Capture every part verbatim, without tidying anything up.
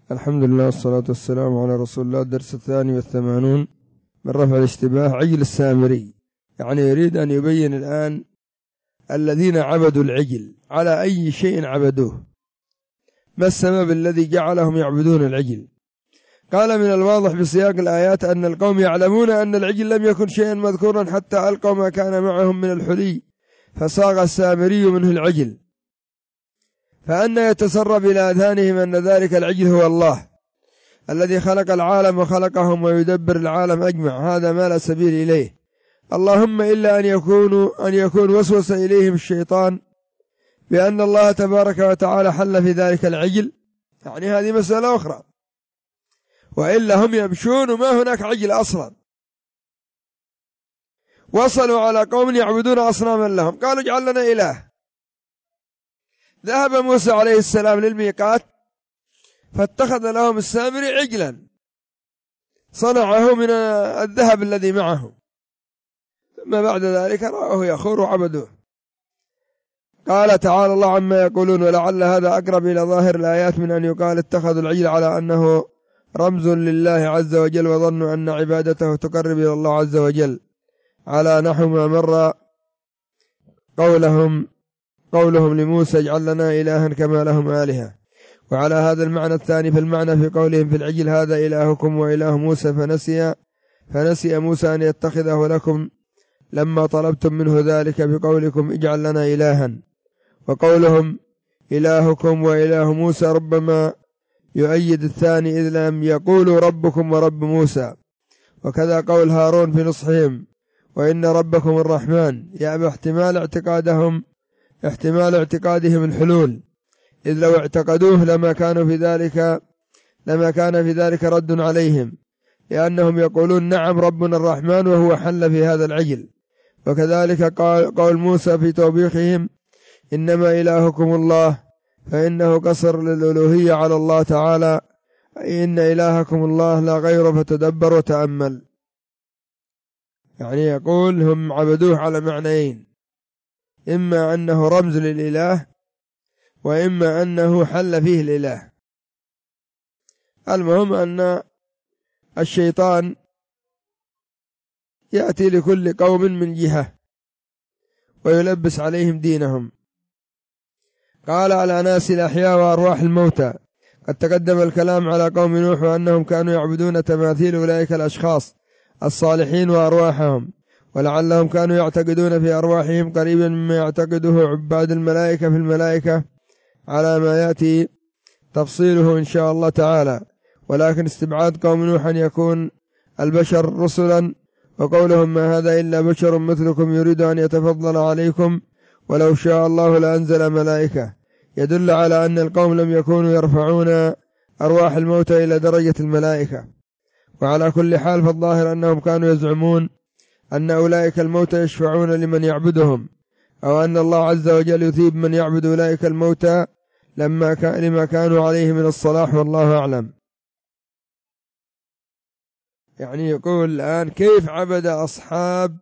الحمد لله والصلاة والسلام على رسول الله. الدرس الثاني والثمانون من رفع الاشتباه. عجل السامري، يعني يريد أن يبين الآن الذين عبدوا العجل على أي شيء عبدوه، ما السبب الذي جعلهم يعبدون العجل؟ قال: من الواضح بسياق الآيات أن القوم يعلمون أن العجل لم يكن شيئا مذكورا حتى ألقوا ما كان معهم من الحلي فصاغ السامري منه العجل، فأن يتسرب إلى أذهانهم أن ذلك العجل هو الله الذي خلق العالم وخلقهم ويدبر العالم أجمع. هذا ما لا سبيل إليه، اللهم إلا أن يكونوا أن يكون وسوس إليهم الشيطان بأن الله تبارك وتعالى حل في ذلك العجل، يعني هذه مسألة أخرى، وإلا هم يمشون وما هناك عجل أصلا. وصلوا على قوم يعبدون أصناما لهم، قالوا اجعل لنا إله. ذهب موسى عليه السلام للميقات فاتخذ لهم السامري عجلا صنعه من الذهب الذي معه، ثم بعد ذلك رأوه يخور وعبدوه. قال تعالى الله عما يقولون: ولعل هذا أقرب إلى ظاهر الآيات من أن يقال اتخذوا العجل على أنه رمز لله عز وجل، وظنوا أن عبادته تقرب إلى الله عز وجل، على نحو ما مر قولهم قولهم لموسى اجعل لنا إلها كما لهم آلهة. وعلى هذا المعنى الثاني في المعنى في قولهم في العجل هذا إلهكم وإله موسى، فنسي فنسي موسى أن يتخذه لكم لما طلبتم منه ذلك بقولكم اجعل لنا إلها. وقولهم إلهكم وإله موسى ربما يؤيد الثاني إذ لم يقولوا ربكم ورب موسى. وكذا قول هارون في نصحهم وإن ربكم الرحمن، يأبى احتمال اعتقادهم احتمال اعتقادهم الحلول، إذ لو اعتقدوه لما كانوا في ذلك لما كان في ذلك رد عليهم، لأنهم يقولون نعم ربنا الرحمن وهو حل في هذا العجل. وكذلك قول موسى في توبيخهم إنما إلهكم الله، فإنه قصر للألوهية على الله تعالى، أي إن إلهكم الله لا غيره فتدبر وتأمل. يعني يقول هم عبدوه على معنيين، إما أنه رمز للإله وإما أنه حل فيه الإله. المهم أن الشيطان يأتي لكل قوم من جهة ويلبس عليهم دينهم. قال: على ناس الأحياء وأرواح الموتى. قد تقدم الكلام على قوم نوح وأنهم كانوا يعبدون تماثيل أولئك الأشخاص الصالحين وأرواحهم، ولعلهم كانوا يعتقدون في أرواحهم قريبا مما يعتقده عباد الملائكة في الملائكة، على ما يأتي تفصيله إن شاء الله تعالى. ولكن استبعاد قوم نوح أن يكون البشر رسلا، وقولهم ما هذا إلا بشر مثلكم يريد أن يتفضل عليكم ولو شاء الله لأنزل ملائكة، يدل على أن القوم لم يكونوا يرفعون أرواح الموتى إلى درجة الملائكة. وعلى كل حال فالظاهر أنهم كانوا يزعمون أن أولئك الموتى يشفعون لمن يعبدهم، أو أن الله عز وجل يثيب من يعبد أولئك الموتى لما كان لما كانوا عليه من الصلاح، والله أعلم. يعني يقول الآن كيف عبد أصحاب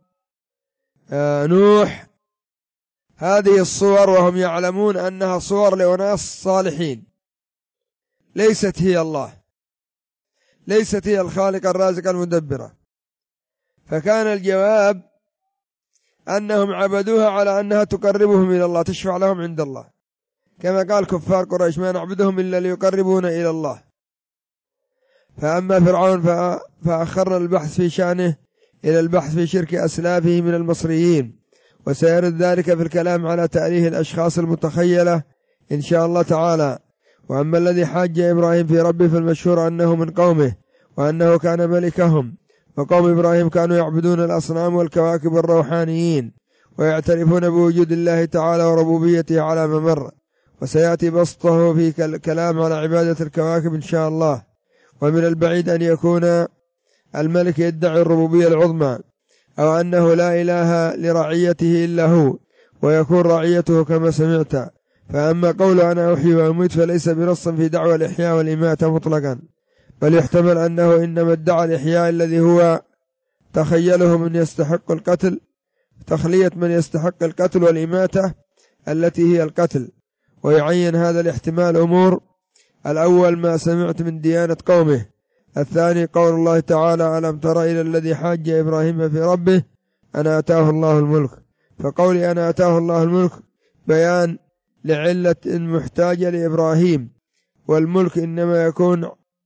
نوح هذه الصور وهم يعلمون أنها صور لأناس صالحين، ليست هي الله، ليست هي الخالق الرازق المدبرة. فكان الجواب أنهم عبدوها على أنها تقربهم إلى الله، تشفع لهم عند الله، كما قال كفار قريش ما نعبدهم إلا ليقربونا إلى الله. فأما فرعون فأخرنا البحث في شأنه إلى البحث في شرك أسلافه من المصريين، وسيرد ذلك في الكلام على تأليه الأشخاص المتخيلة إن شاء الله تعالى. وأما الذي حاج إبراهيم في ربه فالمشهور أنه من قومه وأنه كان ملكهم، وقوم إبراهيم كانوا يعبدون الأصنام والكواكب الروحانيين ويعترفون بوجود الله تعالى وربوبيته على ما مر، وسيأتي بسطه في الكلام على عبادة الكواكب إن شاء الله. ومن البعيد أن يكون الملك يدعي الربوبية العظمى، أو أنه لا إله لرعيته إلا هو ويكون رعيته كما سمعت. فأما قول أنا أحيي وأميت فليس بنص في دعوى الإحياء والإماتة مطلقا، بل يحتمل أنه إنما ادعى الإحياء الذي هو تخيله من يستحق القتل، تخلية من يستحق القتل، والإماتة التي هي القتل. ويعين هذا الاحتمال أمور الأول ما سمعت من ديانة قومه. الثاني قول الله تعالى ألم تر إلى الذي حاج إبراهيم في ربه أن آتاه الله الملك. فقول أن آتاه الله الملك بيان لعلة محتاجة لإبراهيم، والملك إنما يكون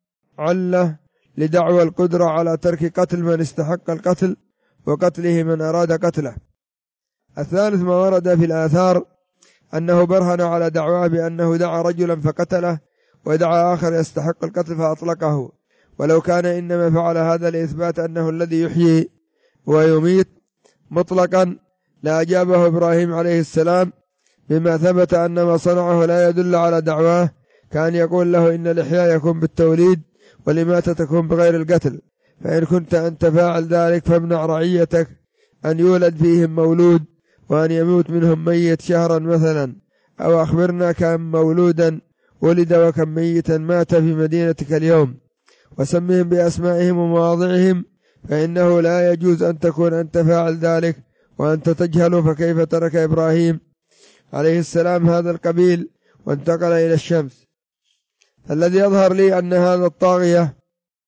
علة لدعوى القدرة على ترك قتل من استحق القتل وقتله من أراد قتله. الثالث ما ورد في الآثار أنه برهن على دعواه بأنه دعا رجلا فقتله ودعا آخر يستحق القتل فأطلقه، ولو كان إنما فعل هذا لإثبات أنه الذي يحيي ويميت مطلقا لأجابه إبراهيم عليه السلام بما ثبت أن ما صنعه لا يدل على دعواه. كان يقول له إن الإحياء يكون بالتوليد والإماتة تكون بغير القتل، فإن كنت أنت فاعل ذلك فامنع رعيتك أن يولد فيهم مولود وأن يموت منهم ميت شهرا مثلا، أو أخبرنا كم مولودا ولد وكم ميتا مات في مدينتك اليوم، وسمهم بأسمائهم ومواضعهم، فإنه لا يجوز أن تكون أنت فاعل ذلك وأنت تجهل. فكيف ترك إبراهيم عليه السلام هذا القبيل وانتقل إلى الشمس؟ الذي يظهر لي أن هذا الطاغية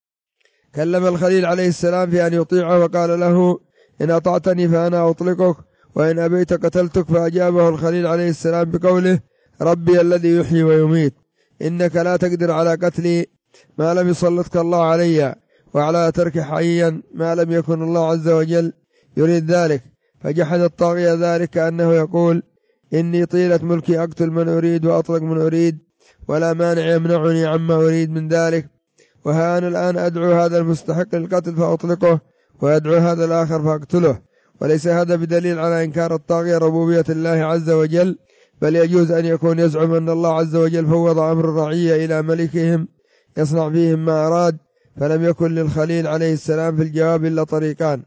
كلم الخليل عليه السلام في أن يطيعه وقال له إن أطعتني فأنا أطلقك وإن أبيت قتلتك، فأجابه الخليل عليه السلام بقوله ربي الذي يحيي ويميت، إنك لا تقدر على قتلي ما لم يسلطك الله علي، وعلى ترك حيا ما لم يكن الله عز وجل يريد ذلك. فجحد الطاغية ذلك كأنه يقول إني طيلة ملكي أقتل من أريد وأطلق من أريد، ولا مانع يمنعني عما أريد من ذلك، وها أنا الآن أدعو هذا المستحق للقتل فأطلقه وأدعو هذا الآخر فأقتله. وليس هذا بدليل على إنكار الطاغية ربوبية الله عز وجل، بل يجوز أن يكون يزعم أن الله عز وجل فوض أمر الرعية إلى ملكهم يصنع فيهم ما أراد، فلم يكن للخليل عليه السلام في الجواب إلا طريقان: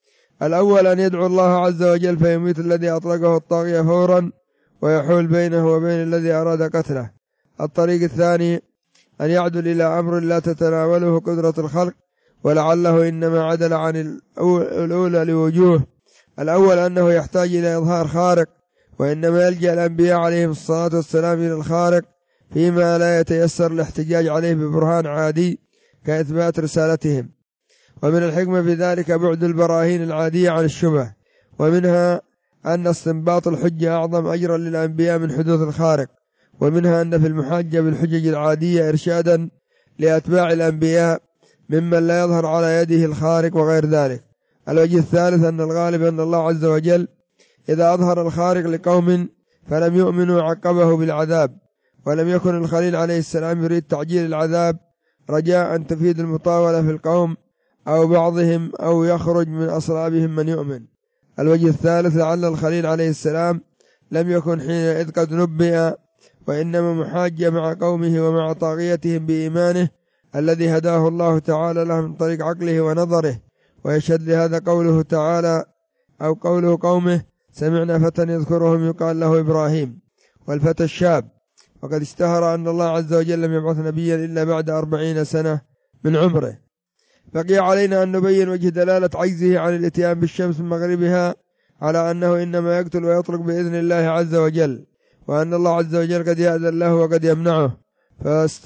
الأول أن يدعو الله عز وجل فيميت الذي أطلقه الطاغية فورا ويحول بينه وبين الذي أراد قتله. الطريق الثاني أن يعدل إلى أمر لا تتناوله قدرة الخلق، ولعله إنما عدل عن الأولى لوجوه: الأول أنه يحتاج إلى إظهار خارق، وإنما يلجأ الأنبياء عليهم الصلاة والسلام إلى الخارق فيما لا يتيسر الاحتجاج عليه ببرهان عادي كإثبات رسالتهم. ومن الحكمة في ذلك بعد البراهين العادية عن الشبه، ومنها أن استنباط الحجة أعظم أجرا للأنبياء من حدوث الخارق، ومنها أن في المحاجة بالحجج العادية إرشادا لأتباع الأنبياء ممن لا يظهر على يده الخارق وغير ذلك. الوجه الثالث أن الغالب أن الله عز وجل إذا أظهر الخارق لقوم فلم يؤمنوا عقبه بالعذاب، ولم يكن الخليل عليه السلام يريد تعجيل العذاب رجاء أن تفيد المطاولة في القوم أو بعضهم أو يخرج من أصلابهم من يؤمن. الوجه الثالث لعل الخليل عليه السلام لم يكن حينئذ قد نبئ، وإنما محاجة مع قومه ومع طاغيتهم بإيمانه الذي هداه الله تعالى له من طريق عقله ونظره. ويشهد لهذا قوله تعالى أو قوله قومه سمعنا فتى يذكرهم يقال له إبراهيم، والفتى الشاب، وقد اشتهر أن الله عز وجل لم يبعث نبيا إلا بعد أربعين سنة من عمره. بقي علينا أن نبين وجه دلالة عجزه عن الاتيان بالشمس من مغربها على أنه إنما يقتل ويطلق بإذن الله عز وجل، وأن الله عز وجل قد يأذن له وقد يمنعه. فأست...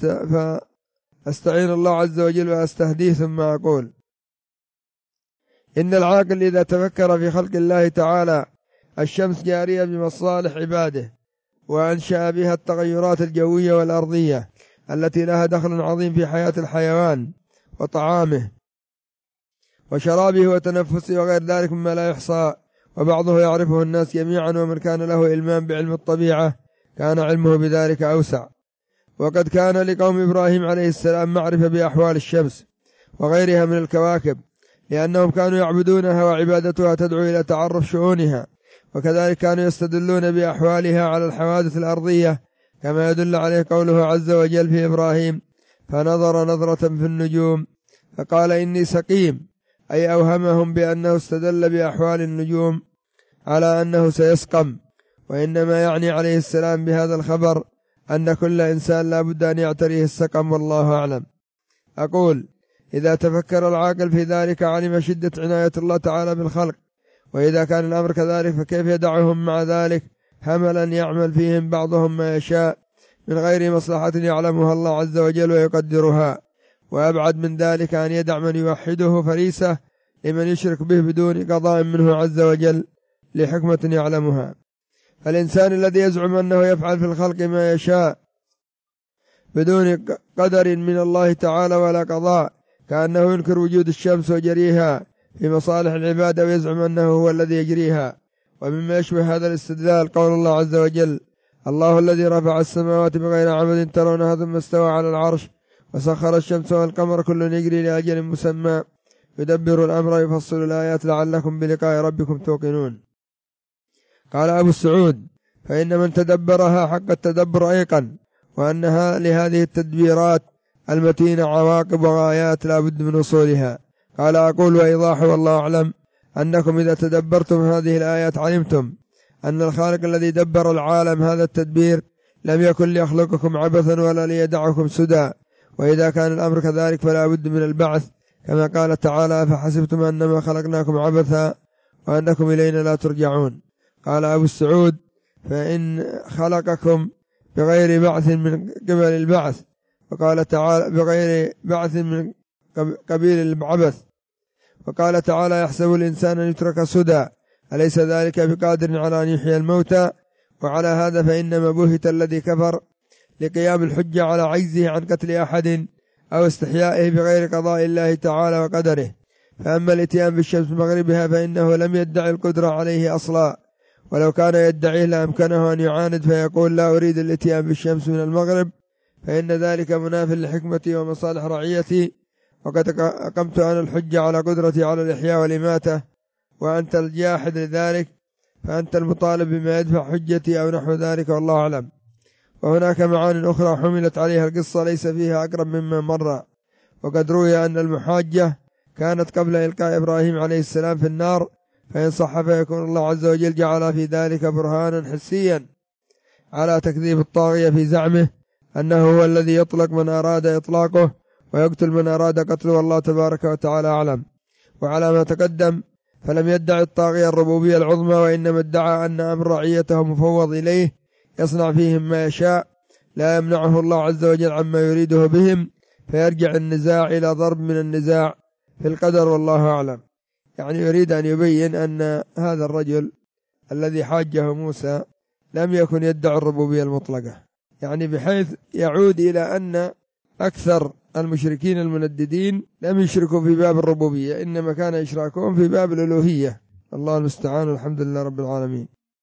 فأستعين الله عز وجل وأستهديه ثم أقول: إن العاقل إذا تفكر في خلق الله تعالى الشمس جارية بمصالح عباده، وأنشأ بها التغيرات الجوية والأرضية التي لها دخل عظيم في حياة الحيوان وطعامه وشرابه وتنفسه وغير ذلك مما لا يحصى، وبعضه يعرفه الناس جميعا، ومن كان له إلمام بعلم الطبيعة كان علمه بذلك أوسع. وقد كان لقوم إبراهيم عليه السلام معرفة بأحوال الشمس وغيرها من الكواكب، لأنهم كانوا يعبدونها وعبادتها تدعو إلى تعرف شؤونها، وكذلك كانوا يستدلون بأحوالها على الحوادث الأرضية، كما يدل عليه قوله عز وجل في إبراهيم: فنظر نظرة في النجوم فقال إني سقيم، أي أوهمهم بأنه استدل بأحوال النجوم على أنه سيسقم. وإنما يعني عليه السلام بهذا الخبر أن كل إنسان لا بد أن يعتريه السقم، والله أعلم. أقول: إذا تفكر العاقل في ذلك علم شدة عناية الله تعالى بالخلق، وإذا كان الأمر كذلك فكيف يدعهم مع ذلك هملا يعمل فيهم بعضهم ما يشاء من غير مصلحة يعلمها الله عز وجل ويقدرها. وأبعد من ذلك أن يدع من يوحده فريسة لمن يشرك به بدون قضاء منه عز وجل لحكمة يعلمها. فالإنسان الذي يزعم أنه يفعل في الخلق ما يشاء بدون قدر من الله تعالى ولا قضاء، كأنه ينكر وجود الشمس وجريها في مصالح العباد ويزعم أنه هو الذي يجريها. ومما يشبه هذا الاستدلال قول الله عز وجل: الله الذي رفع السماوات بغير عمد ترونها ثم استوى على العرش وسخر الشمس والقمر كل يجري لأجل مسمى يدبر الأمر يفصل الآيات لعلكم بلقاء ربكم توقنون. قال أبو السعود: فإن من تدبرها حق التدبر أيقن وأنها لهذه التدبيرات المتينة عواقب وغايات لا بد من وصولها. قال: أقول وإيضاح والله أعلم أنكم إذا تدبرتم هذه الآيات علمتم أن الخالق الذي دبر العالم هذا التدبير لم يكن ليخلقكم عبثا ولا ليدعكم سدى، وإذا كان الأمر كذلك فلا بد من البعث، كما قال تعالى: فحسبتم أنما خلقناكم عبثا وأنكم إلينا لا ترجعون. قال أبو السعود: فإن خلقكم بغير بعث من قبل البعث، وقال تعالى: بغير بعث من قبيل العبث، وقال تعالى: يحسب الإنسان أن يترك سدى، أليس ذلك بقادر على أن يحيي الموتى؟ وعلى هذا فإنما بهت الذي كفر لقيام الحجة على عجزه عن قتل أحد أو استحيائه بغير قضاء الله تعالى وقدره. فأما الاتيان بالشمس مغربها فإنه لم يدعي القدرة عليه أصلا، ولو كان يدعيه لأمكنه أن يعاند فيقول: لا أريد الاتيان بالشمس من المغرب، فإن ذلك مناف لحكمتي ومصالح رعيتي، وقد أقمت أنا الحجة على قدرتي على الإحياء والإماتة، وأنت الجاحد لذلك، فأنت المطالب بما يدفع حجتي أو نحو ذلك، والله أعلم. وهناك معان أخرى حملت عليها القصة ليس فيها أقرب مما مر. وقد روي أن المحاجة كانت قبل إلقاء إبراهيم عليه السلام في النار، فإن صح فيكون الله عز وجل جعل في ذلك برهانا حسيا على تكذيب الطاغية في زعمه أنه هو الذي يطلق من أراد إطلاقه ويقتل من أراد قتله، والله تبارك وتعالى أعلم. وعلى ما تقدم فلم يدعي الطاغية الربوبية العظمى، وإنما ادعى أن أمر رعيته مفوض إليه يصنع فيهم ما يشاء، لا يمنعه الله عز وجل عما يريده بهم، فيرجع النزاع إلى ضرب من النزاع في القدر، والله أعلم. يعني يريد أن يبين أن هذا الرجل الذي حاجه موسى لم يكن يدعي الربوبية المطلقة، يعني بحيث يعود إلى أن أكثر المشركين المنددين لم يشركوا في باب الربوبية، إنما كان إشراكهم في باب الألوهية. الله المستعان، والحمد لله رب العالمين.